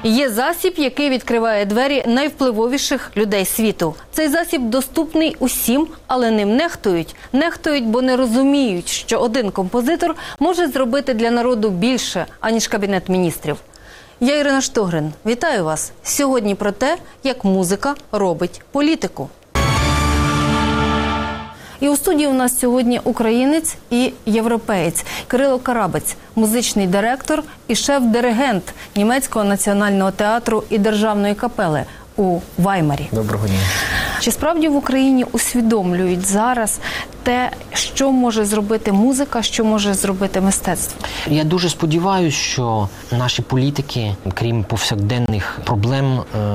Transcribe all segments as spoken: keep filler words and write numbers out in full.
Є засіб, який відкриває двері найвпливовіших людей світу. Цей засіб доступний усім, але ним нехтують. Нехтують, бо не розуміють, що один композитор може зробити для народу більше, аніж Кабінет міністрів. Я Ірина Штогрин. Вітаю вас. Сьогодні про те, як музика робить політику. І у студії у нас сьогодні українець і європеєць Кирило Карабець, музичний директор і шеф-диригент Німецького національного театру і державної капели у Ваймарі. Доброго дня. Чи справді в Україні усвідомлюють зараз те, що може зробити музика, що може зробити мистецтво? Я дуже сподіваюся, що наші політики, крім повсякденних проблем,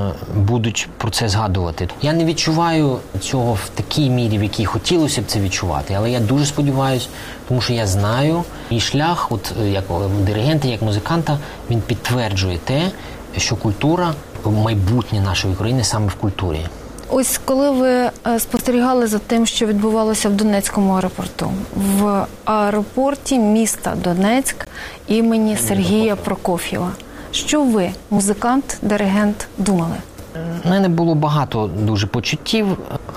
будуть про це згадувати. Я не відчуваю цього в такій мірі, в якій хотілося б це відчувати, але я дуже сподіваюся, тому що я знаю, і шлях, от як диригента, як музиканта, він підтверджує те, що культура, майбутнє нашої країни саме в культурі. Ось коли ви спостерігали за тим, що відбувалося в Донецькому аеропорту, в аеропорті міста Донецьк імені Сергія Прокоф'єва, що ви, музикант, диригент, думали? У мене було багато дуже почуттів,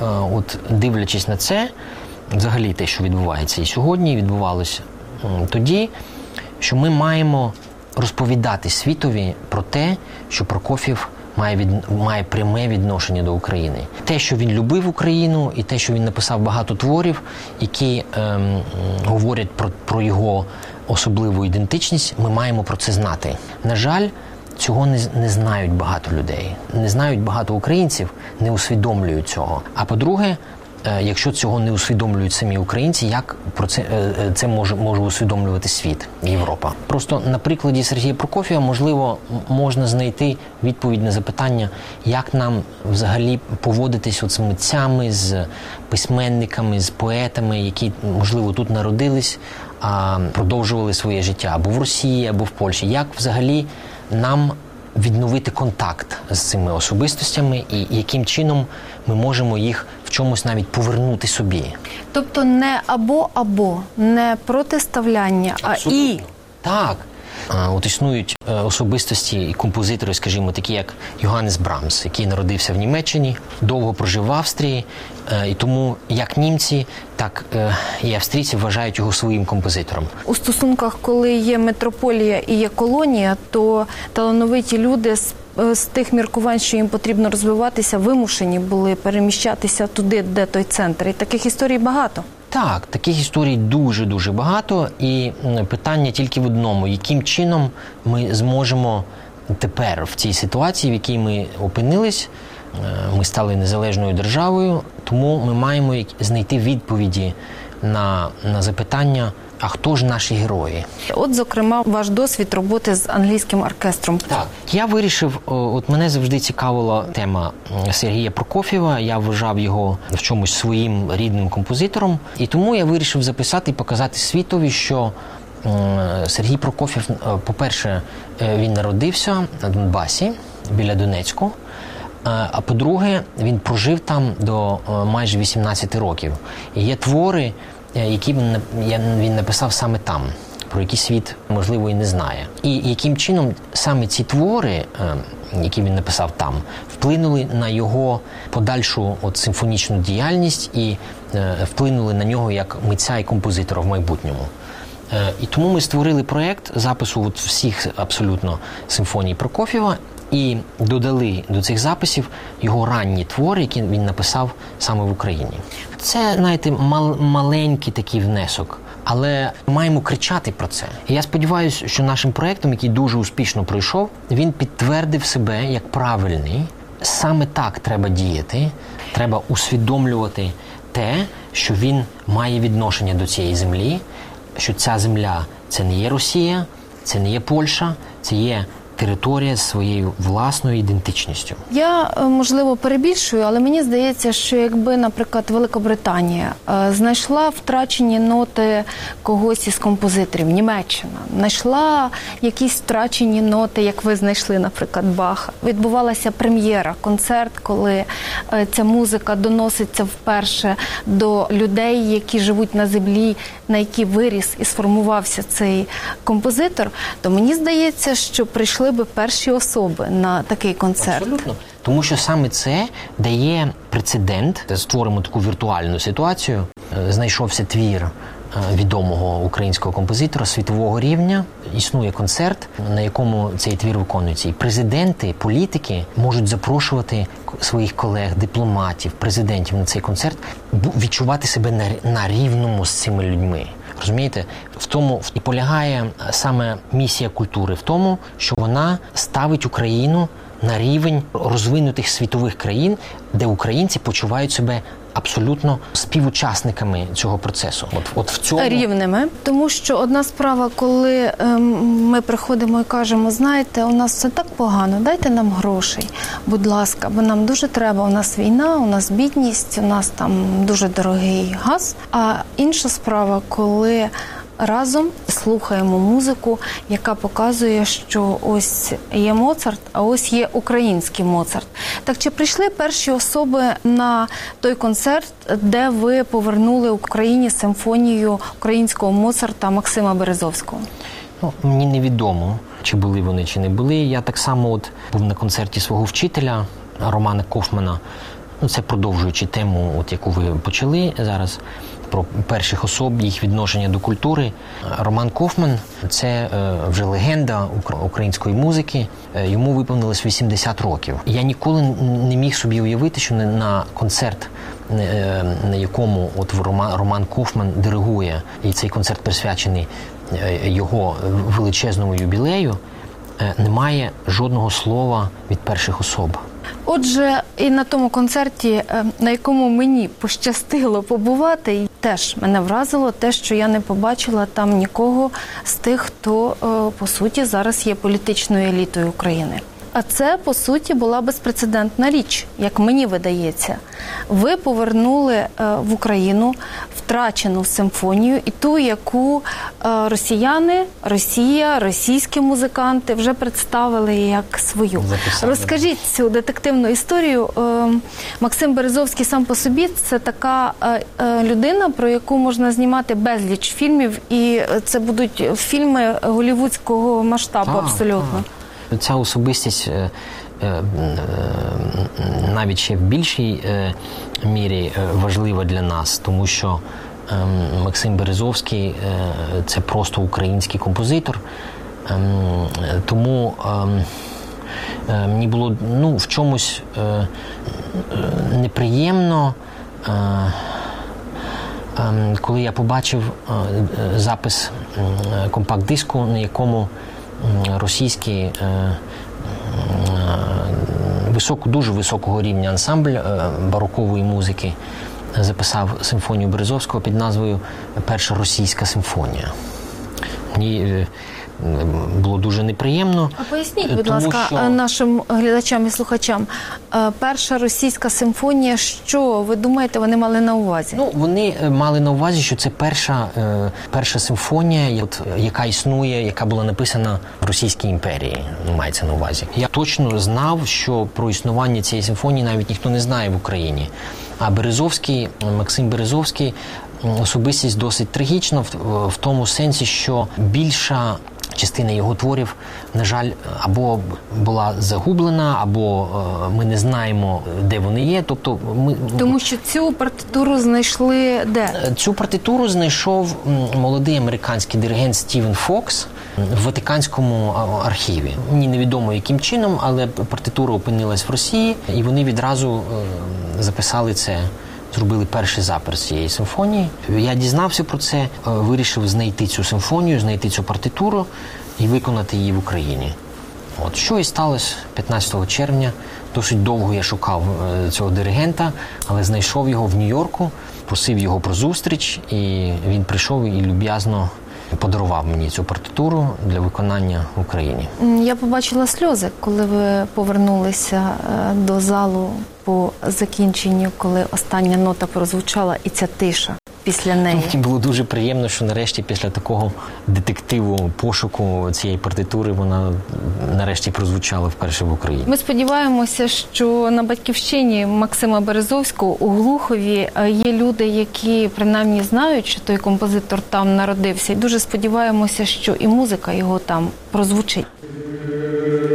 от дивлячись на це, взагалі те, що відбувається і сьогодні, відбувалося тоді, що ми маємо розповідати світові про те, що Прокоф'єв має, від, має пряме відношення до України. Те, що він любив Україну, і те, що він написав багато творів, які ем, говорять про, про його особливу ідентичність, ми маємо про це знати. На жаль, цього не, не знають багато людей. Не знають багато українців, не усвідомлюють цього. А по-друге, якщо цього не усвідомлюють самі українці, як про це, це може, може усвідомлювати світ, Європа? Просто на прикладі Сергія Прокоф'єва, можливо, можна знайти відповідь на запитання, як нам взагалі поводитись от з митцями, з письменниками, з поетами, які, можливо, тут народились, а продовжували своє життя або в Росії, або в Польщі. Як взагалі нам відновити контакт з цими особистостями і яким чином ми можемо їх в чомусь навіть повернути собі. Тобто не або-або, не протиставляння, Абсолютно. а і. Так. От існують особистості і композитори, скажімо, такі як Йоганнес Брамс, який народився в Німеччині, довго прожив в Австрії, і тому як німці, так і австрійці вважають його своїм композитором. У стосунках, коли є метрополія і є колонія, то талановиті люди з, з тих міркувань, що їм потрібно розвиватися, вимушені були переміщатися туди, де той центр. І таких історій багато. Так, таких історій дуже-дуже багато, і питання тільки в одному, яким чином ми зможемо тепер в цій ситуації, в якій ми опинились, ми стали незалежною державою, тому ми маємо знайти відповіді на, на запитання, а хто ж наші герої? От, зокрема, ваш досвід роботи з англійським оркестром. Так, я вирішив, от мене завжди цікавила тема Сергія Прокоф'єва, я вважав його в чомусь своїм рідним композитором, і тому я вирішив записати і показати світові, що Сергій Прокоф'єв, по-перше, він народився на Донбасі, біля Донецьку, а по-друге, він прожив там до майже вісімнадцяти років. І є твори, які він написав саме там, про які світ, можливо, і не знає. І яким чином саме ці твори, які він написав там, вплинули на його подальшу от симфонічну діяльність і вплинули на нього як митця і композитора в майбутньому. І тому ми створили проєкт запису от всіх абсолютно симфоній Прокоф'єва і додали до цих записів його ранні твори, які він написав саме в Україні. Це, знаєте, мал- маленький такий внесок, але маємо кричати про це. І я сподіваюся, що нашим проєктом, який дуже успішно пройшов, він підтвердив себе як правильний. Саме так треба діяти, треба усвідомлювати те, що він має відношення до цієї землі, що ця земля – це не є Росія, це не є Польща, це є територія з своєю власною ідентичністю. Я, можливо, перебільшую, але мені здається, що якби, наприклад, Великобританія е, знайшла втрачені ноти когось із композиторів, Німеччина, знайшла якісь втрачені ноти, як ви знайшли, наприклад, Баха. Відбувалася прем'єра, концерт, коли е, ця музика доноситься вперше до людей, які живуть на землі, на якій виріс і сформувався цей композитор, то мені здається, що прийшли прийшли би перші особи на такий концерт? Абсолютно. Тому що саме це дає прецедент. Створимо таку віртуальну ситуацію. Знайшовся твір відомого українського композитора світового рівня. Існує концерт, на якому цей твір виконується. І президенти, політики можуть запрошувати своїх колег, дипломатів, президентів на цей концерт, відчувати себе на, на рівному з цими людьми. Розумієте? В тому і полягає саме місія культури, в тому, що вона ставить Україну на рівень розвинутих світових країн, де українці почувають себе абсолютно співучасниками цього процесу. От, от в цьому... Рівними. Тому що одна справа, коли ем, ми приходимо і кажемо, знаєте, у нас все так погано, дайте нам грошей, будь ласка, бо нам дуже треба, у нас війна, у нас бідність, у нас там дуже дорогий газ. А інша справа, коли разом слухаємо музику, яка показує, що ось є Моцарт, а ось є український Моцарт. Так чи прийшли перші особи на той концерт, де ви повернули Україні симфонію українського Моцарта Максима Березовського? Ну, мені невідомо, чи були вони, чи не були. Я так само от був на концерті свого вчителя Романа Кофмана. Ну, це продовжуючи тему, от яку ви почали зараз, про перших особ, їх відношення до культури. Роман Кофман – це е, вже легенда української музики. Е, йому виповнилось вісімдесят років. Я ніколи не міг собі уявити, що на концерт, е, на якому от Роман, Роман Кофман диригує, і цей концерт присвячений е, його величезному юбілею, е, немає жодного слова від перших особ. Отже, і на тому концерті, на якому мені пощастило побувати, теж мене вразило те, що я не побачила там нікого з тих, хто, по суті, зараз є політичною елітою України. А це, по суті, була безпрецедентна річ, як мені видається. Ви повернули в Україну втрачену симфонію і ту, яку росіяни, Росія, російські музиканти вже представили як свою. Записали. Розкажіть цю детективну історію. Максим Березовський сам по собі – це така людина, про яку можна знімати безліч фільмів, і це будуть фільми голлівудського масштабу так, абсолютно. Так. Ця особистість навіть ще в більшій мірі важлива для нас, тому що Максим Березовський – це просто український композитор. Тому мені було ну, в чомусь неприємно, коли я побачив запис компакт-диску, на якому російський високо, дуже високого рівня ансамбль барокової музики записав симфонію Березовського під назвою «Перша російська симфонія». Мені було дуже неприємно. А поясніть, будь тому, ласка, що... нашим глядачам і слухачам, перша російська симфонія, що, ви думаєте, вони мали на увазі? Ну, вони мали на увазі, що це перша, перша симфонія, яка існує, яка була написана в Російській імперії, мається на увазі. Я точно знав, що про існування цієї симфонії навіть ніхто не знає в Україні. А Березовський, Максим Березовський, особистість досить трагічна в, в тому сенсі, що більша частина його творів, на жаль, або була загублена, або е, ми не знаємо, де вони є. Тобто ми тому що цю партитуру знайшли де? Цю партитуру знайшов молодий американський диригент Стівен Фокс в Ватиканському архіві. Мені невідомо яким чином, але партитура опинилась в Росії, і вони відразу е, записали це. Зробили перший запис цієї симфонії. Я дізнався про це, вирішив знайти цю симфонію, знайти цю партитуру і виконати її в Україні. От що і сталося п'ятнадцятого червня. Досить довго я шукав цього диригента, але знайшов його в Нью-Йорку, просив його про зустріч, і він прийшов і люб'язно подарував мені цю партитуру для виконання в Україні. Я побачила сльози, коли ви повернулися до залу по закінченню, коли остання нота прозвучала, і ця тиша після неї. Мені було дуже приємно, що нарешті після такого детективу, пошуку цієї партитури вона нарешті прозвучала вперше в Україні. Ми сподіваємося, що на батьківщині Максима Березовського у Глухові є люди, які принаймні знають, що той композитор там народився. І дуже сподіваємося, що і музика його там прозвучить.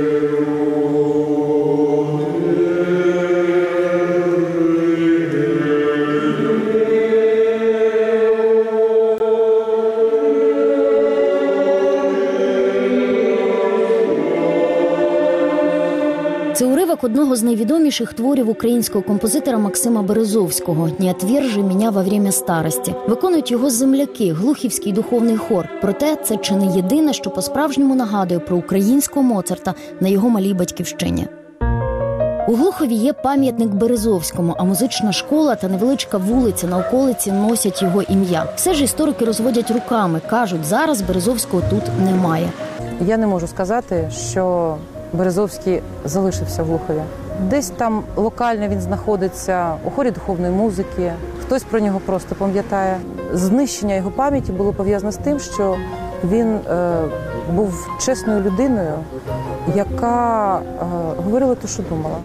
уривок одного з найвідоміших творів українського композитора Максима Березовського «Не отвержи меня во время старости». Виконують його земляки, Глухівський духовний хор. Проте це чи не єдине, що по-справжньому нагадує про українського Моцарта на його малій батьківщині. У Глухові є пам'ятник Березовському, а музична школа та невеличка вулиця на околиці носять його ім'я. Все ж історики розводять руками, кажуть, зараз Березовського тут немає. Я не можу сказати, що Березовський залишився в Глухові. Десь там локально він знаходиться у хорі духовної музики, хтось про нього просто пам'ятає. Знищення його пам'яті було пов'язане з тим, що він е, був чесною людиною, яка е, говорила те, що думала.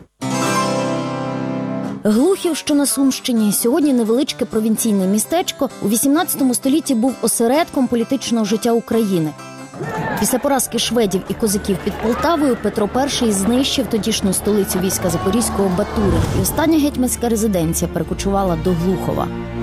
Глухів, що на Сумщині, сьогодні невеличке провінційне містечко, у вісімнадцятому столітті був осередком політичного життя України. Після поразки шведів і козаків під Полтавою Петро І знищив тодішню столицю війська Запорізького Батури, і остання гетьманська резиденція перекочувала до Глухова.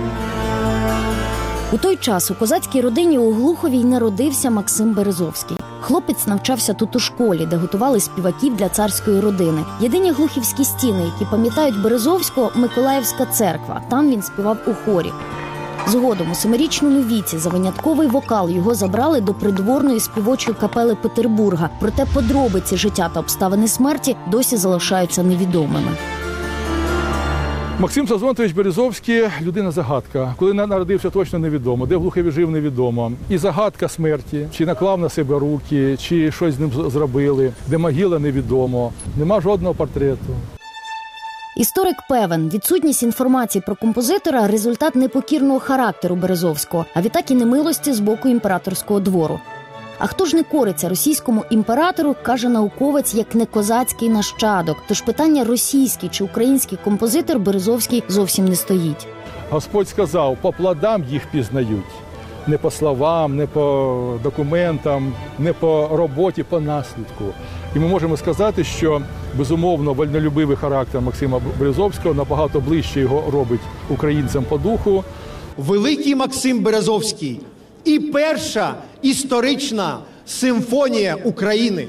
У той час у козацькій родині у Глухові й народився Максим Березовський. Хлопець навчався тут у школі, де готували співаків для царської родини. Єдині глухівські стіни, які пам'ятають Березовського – Миколаївська церква. Там він співав у хорі. Згодом у семирічному віці за винятковий вокал його забрали до придворної співочої капели Петербурга. Проте подробиці життя та обставини смерті досі залишаються невідомими. Максим Сазонтович Березовський – людина-загадка. Коли народився, точно невідомо. Де в Глухові жив, невідомо. І загадка смерті, чи наклав на себе руки, чи щось з ним зробили. Де могила, невідомо. Нема жодного портрету. Історик певен, відсутність інформації про композитора – результат непокірного характеру Березовського, а відтак і немилості з боку імператорського двору. А хто ж не кориться російському імператору, каже науковець, як не козацький нащадок. Тож питання російський чи український композитор Березовський зовсім не стоїть. Господь сказав, по плодам їх пізнають. Не по словам, не по документам, не по роботі, по наслідку. І ми можемо сказати, що, безумовно, вольнолюбивий характер Максима Березовського набагато ближче його робить українцям по духу. Великий Максим Березовський і перша історична симфонія України.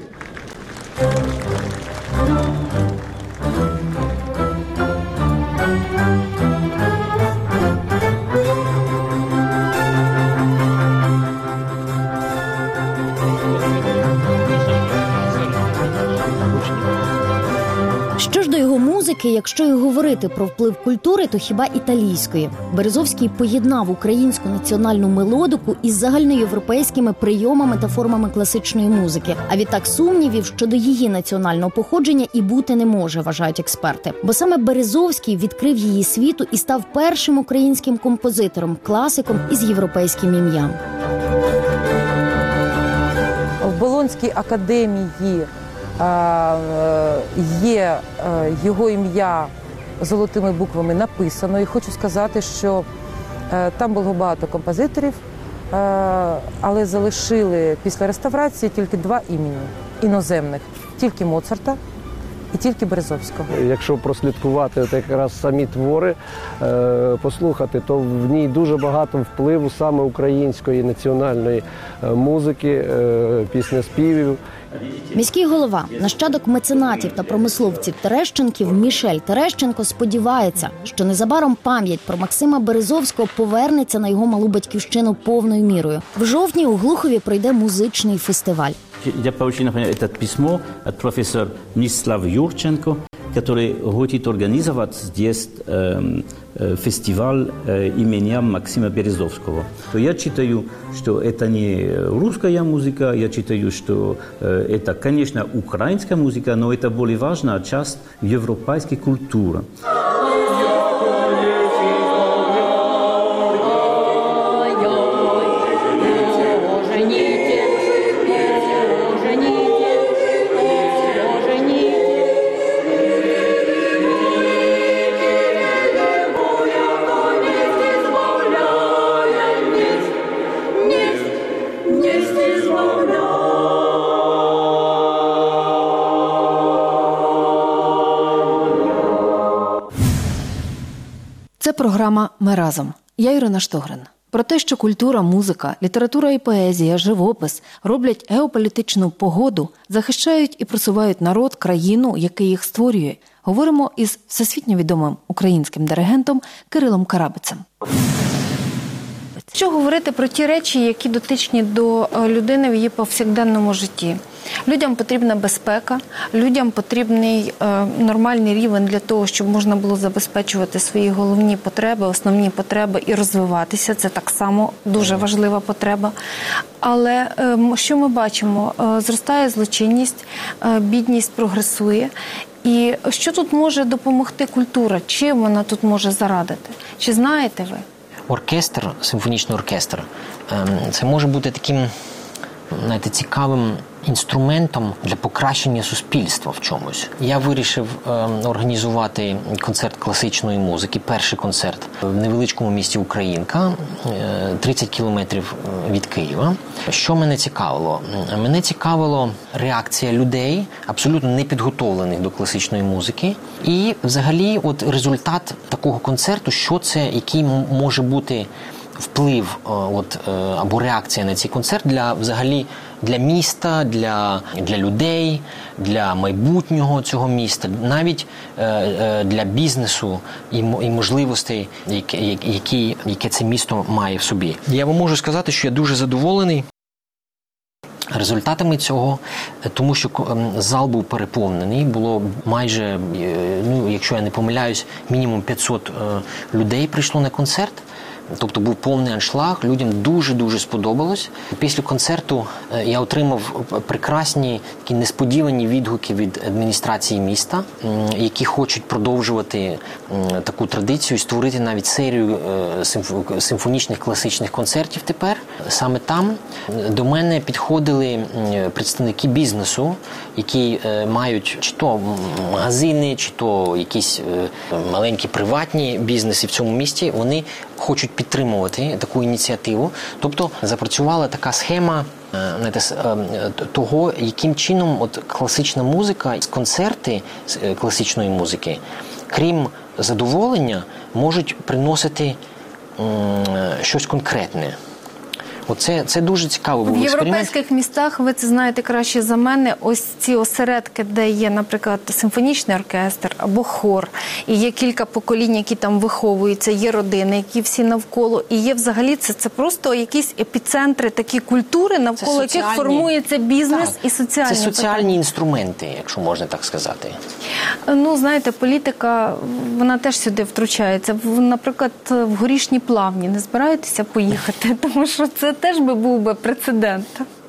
Що ж до його музики, якщо й говорити про вплив культури, то хіба італійської. Березовський поєднав українську національну мелодику із загальноєвропейськими прийомами та формами класичної музики. А відтак сумнівів щодо її національного походження і бути не може, вважають експерти. Бо саме Березовський відкрив її світу і став першим українським композитором, класиком із європейським ім'ям. В Болонській академії є його ім'я золотими буквами написано. І хочу сказати, що там було багато композиторів, але залишили після реставрації тільки два імені іноземних. Тільки Моцарта і тільки Березовського. Якщо прослідкувати от якраз самі твори, послухати, то в ній дуже багато впливу саме української національної музики, піснеспівів. Міський голова, нащадок меценатів та промисловців Терещенків Мішель Терещенко сподівається, що незабаром пам'ять про Максима Березовського повернеться на його малу батьківщину повною мірою. В жовтні у Глухові пройде музичний фестиваль. Я получил, например, это письмо от профессора Мстислава Юрченко, который хочет организовать здесь э, э, фестиваль э, имени Максима Березовского. То я считаю, что это не русская музыка, я считаю, что э, это, конечно, украинская музыка, но это более важная часть европейской культуры. Це програма «Ми разом». Я Ірина Штогрин. Про те, що культура, музика, література і поезія, живопис роблять геополітичну погоду, захищають і просувають народ, країну, який їх створює, говоримо із всесвітньо відомим українським диригентом Кирилом Карабицем. Що говорити про ті речі, які дотичні до людини в її повсякденному житті? Людям потрібна безпека, людям потрібний е, нормальний рівень для того, щоб можна було забезпечувати свої головні потреби, основні потреби і розвиватися. Це так само дуже важлива потреба. Але е, що ми бачимо? Е, зростає злочинність, е, бідність прогресує. І що тут може допомогти культура? Чим вона тут може зарадити? Чи знаєте ви? Оркестр, симфонічний оркестр, це може бути таким, знаєте, цікавим інструментом для покращення суспільства в чомусь. Я вирішив е, організувати концерт класичної музики, перший концерт в невеличкому місті Українка, е, тридцять кілометрів від Києва. Що мене цікавило? Мене цікавила реакція людей, абсолютно непідготовлених до класичної музики. І взагалі от результат такого концерту, що це, який може бути вплив от, або реакція на цей концерт для взагалі для міста, для, для людей, для майбутнього цього міста, навіть е, для бізнесу і, і можливостей, які, які, яке це місто має в собі. Я вам можу сказати, що я дуже задоволений результатами цього, тому що зал був переповнений, було майже, ну, якщо я не помиляюсь, мінімум п'ятсот людей прийшло на концерт. Тобто був повний аншлаг, людям дуже-дуже сподобалось. Після концерту я отримав прекрасні, такі несподівані відгуки від адміністрації міста, які хочуть продовжувати таку традицію і створити навіть серію симфонічних класичних концертів тепер. Саме там до мене підходили представники бізнесу, які мають чи то магазини, чи то якісь маленькі приватні бізнеси в цьому місті. Вони хочуть підтримувати таку ініціативу. Тобто запрацювала така схема знаєте, того, яким чином от класична музика, концерти класичної музики, крім задоволення, можуть приносити щось конкретне. Оце, це дуже цікаво був В експеримент. європейських містах, ви це знаєте краще за мене, ось ці осередки, де є, наприклад, симфонічний оркестр або хор, і є кілька поколінь, які там виховуються, є родини, які всі навколо, і є взагалі, це, це просто якісь епіцентри такі культури, навколо яких формується бізнес так, і соціальні Це соціальні питання. інструменти, якщо можна так сказати. Ну, знаєте, політика, вона теж сюди втручається. Наприклад, в Горішні Плавні не збираєтеся поїхати, тому що це теж би був би прецедент.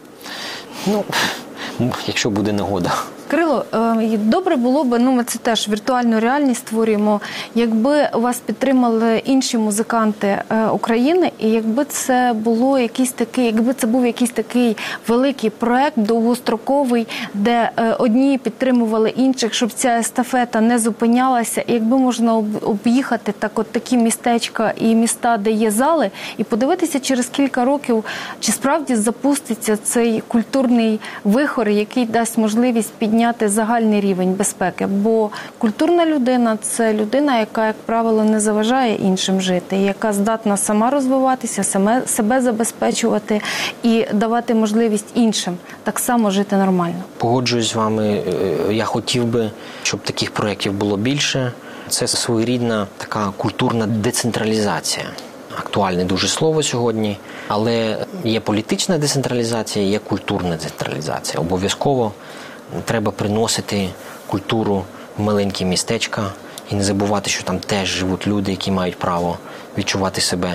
Ну, якщо буде нагода. Кирило, добре було б, ну ми це теж віртуальну реальність створюємо, якби вас підтримали інші музиканти України, і якби це було якийсь такий, якби це був якийсь такий великий проект, довгостроковий, де одні підтримували інших, щоб ця естафета не зупинялася, і якби можна об'їхати так от такі містечка і міста, де є зали, і подивитися через кілька років, чи справді запуститься цей культурний вихор, який дасть можливість підняти підняти загальний рівень безпеки, бо культурна людина – це людина, яка, як правило, не заважає іншим жити, яка здатна сама розвиватися, саме, себе забезпечувати і давати можливість іншим так само жити нормально. Погоджуюсь з вами, я хотів би, щоб таких проєктів було більше. Це своєрідна така культурна децентралізація. Актуальне дуже слово сьогодні, але є політична децентралізація, є культурна децентралізація. Обов'язково треба приносити культуру в маленькі містечка і не забувати, що там теж живуть люди, які мають право відчувати себе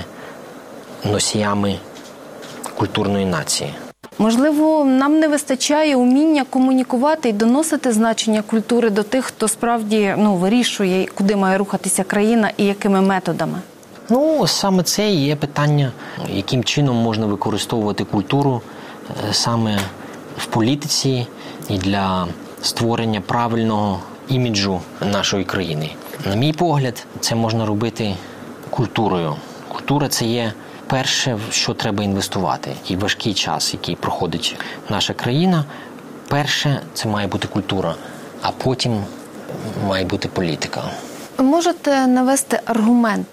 носіями культурної нації. Можливо, нам не вистачає уміння комунікувати і доносити значення культури до тих, хто справді ну, вирішує, куди має рухатися країна і якими методами. Ну, саме це і є питання, яким чином можна використовувати культуру саме в політиці і для створення правильного іміджу нашої країни. На мій погляд, це можна робити культурою. Культура – це є перше, в що треба інвестувати. І важкий час, який проходить наша країна, перше – це має бути культура, а потім має бути політика. Можете навести аргументи,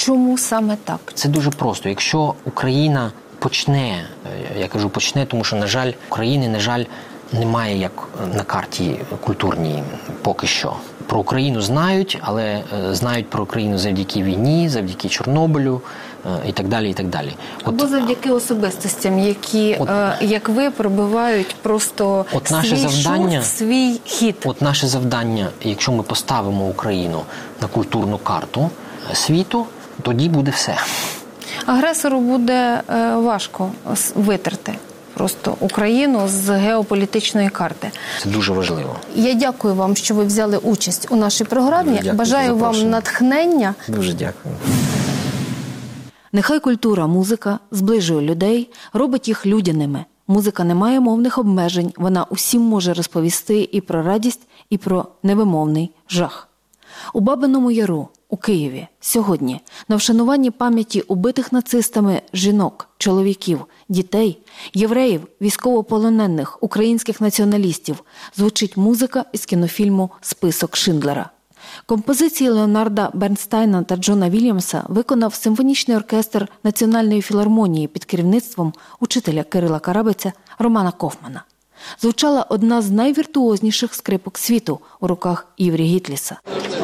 Чому саме так? Це дуже просто. Якщо Україна почне, я кажу почне, тому що, на жаль, України, на жаль, немає як на карті культурній поки що. Про Україну знають, але знають про Україну завдяки війні, завдяки Чорнобилю і так далі, і так далі. От, або завдяки особистостям, які, от, е, як ви, пробивають просто от наше свій завдання, шурф, свій хід. От наше завдання, якщо ми поставимо Україну на культурну карту світу, тоді буде все. Агресору буде е, важко витерти просто Україну з геополітичної карти. Це дуже важливо. Я дякую вам, що ви взяли участь у нашій програмі. Дякую Бажаю за вам запрошення. натхнення. Дуже дякую. Нехай культура, музика зближує людей, робить їх людяними. Музика не має мовних обмежень, вона усім може розповісти і про радість, і про невимовний жах. У Бабиному Яру, у Києві, сьогодні, на вшануванні пам'яті убитих нацистами жінок, чоловіків, дітей, євреїв, військовополонених, українських націоналістів, звучить музика із кінофільму «Список Шиндлера». Композиції Леонарда Бернстайна та Джона Вільямса виконав симфонічний оркестр Національної філармонії під керівництвом учителя Кирила Карабиця Романа Кофмана. Звучала одна з найвіртуозніших скрипок світу у руках Іврі Гітліса.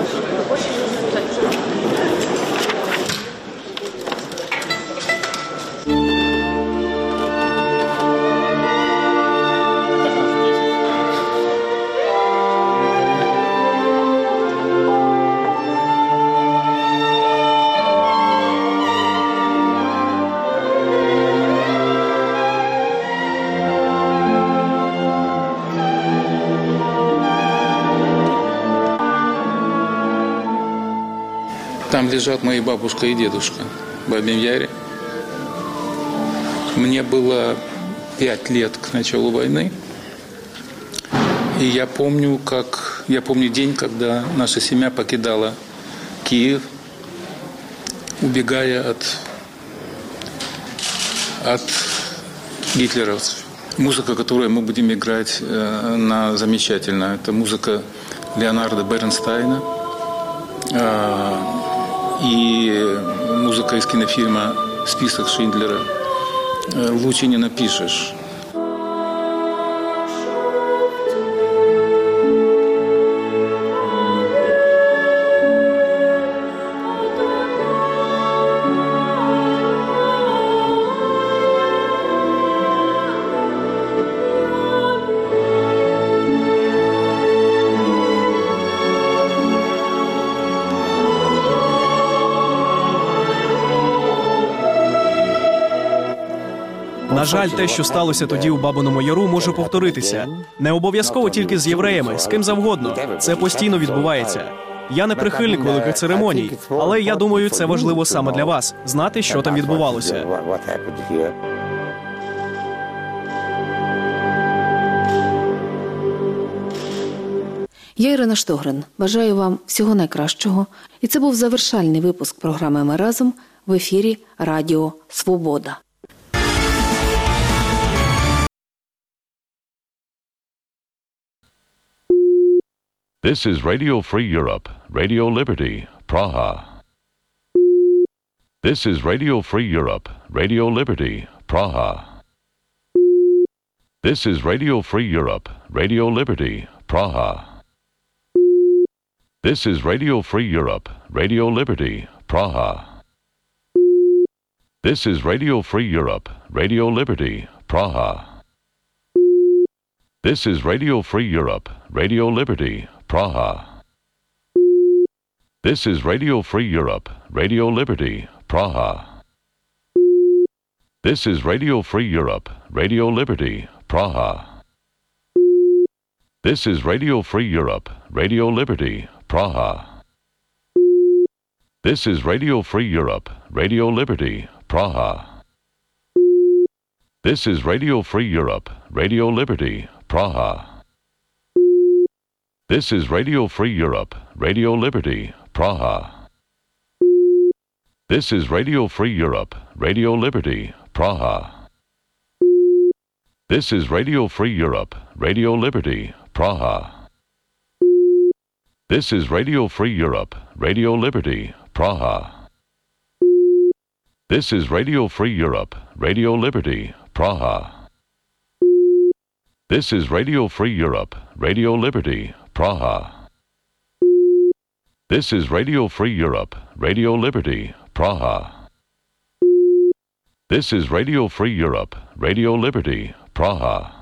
Там лежат мои бабушка и дедушка в Бабьем Яре. Мне было пять лет к началу войны. И я помню, как, я помню день, когда наша семья покидала Киев, убегая от, от гитлеровцев. Музыка, которую мы будем играть, она замечательная. Это музыка Леонарда Бернстайна. И музыка из кинофильма «Список Шиндлера». Лучше не напишешь. На жаль, те, що сталося тоді у Бабиному Яру, може повторитися. Не обов'язково тільки з євреями, з ким завгодно. Це постійно відбувається. Я не прихильник великих церемоній, але я думаю, це важливо саме для вас – знати, що там відбувалося. Я Ірина Штогрин. Бажаю вам всього найкращого. І це був завершальний випуск програми «Ми разом» в ефірі Радіо Свобода. This is Radio Free Europe, Radio Liberty, Praha. This is Radio Free Europe, Radio Liberty, Praha. This is Radio Free Europe, Radio Liberty, Praha. This is Radio Free Europe, Radio Liberty, Praha. This is Radio Free Europe, Radio Liberty, Praha. This is Radio Free Europe, Radio Liberty, Praha. This is Radio Free Europe, Radio Liberty, Praha. This is Radio Free Europe, Radio Liberty, Praha. This is Radio Free Europe, Radio Liberty, Praha. This is Radio Free Europe, Radio Liberty, Praha. This is Radio Free Europe, Radio Liberty, Praha. This is Radio Free Europe, Radio Liberty, Praha. This is Radio Free Europe, Radio Liberty, Praha. This is Radio Free Europe, Radio Liberty, Praha. This is Radio Free Europe, Radio Liberty, Praha. This is Radio Free Europe, Radio Liberty, Praha. This is Radio Free Europe, Radio Liberty, Praha. This is Radio Free Europe, Radio Liberty, Praha. This is Radio Free Europe, Radio Liberty, Praha.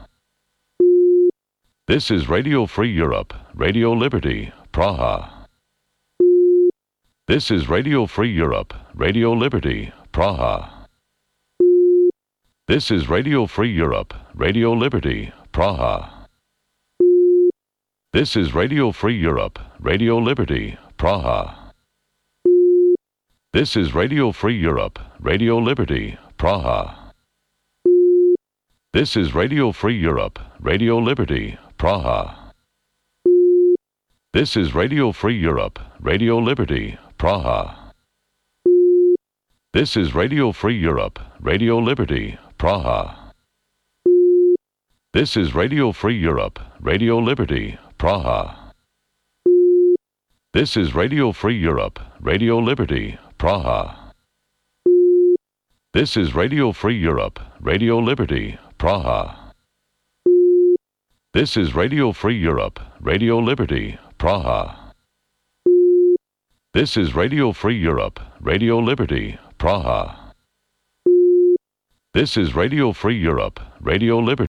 This is Radio Free Europe, Radio Liberty, Praha. This is Radio Free Europe, Radio Liberty, Praha. This is Radio Free Europe, Radio Liberty, Praha. This is Radio Free Europe, Radio Liberty, Praha. This is Radio Free Europe, Radio Liberty, Praha. This is Radio Free Europe, Radio Liberty, Praha. This is Radio Free Europe, Radio Liberty, Praha. This is Radio Free Europe, Radio Liberty, Praha. This is Radio Free Europe, Radio Liberty, Praha. This is Radio Free Europe, Radio Liberty, Praha. This is Radio Free Europe, Radio Liberty, Praha. This is Radio Free Europe, Radio Liberty, Praha. This is Radio Free Europe, Radio Liberty, Praha. This is Radio Free Europe, Radio Liberty.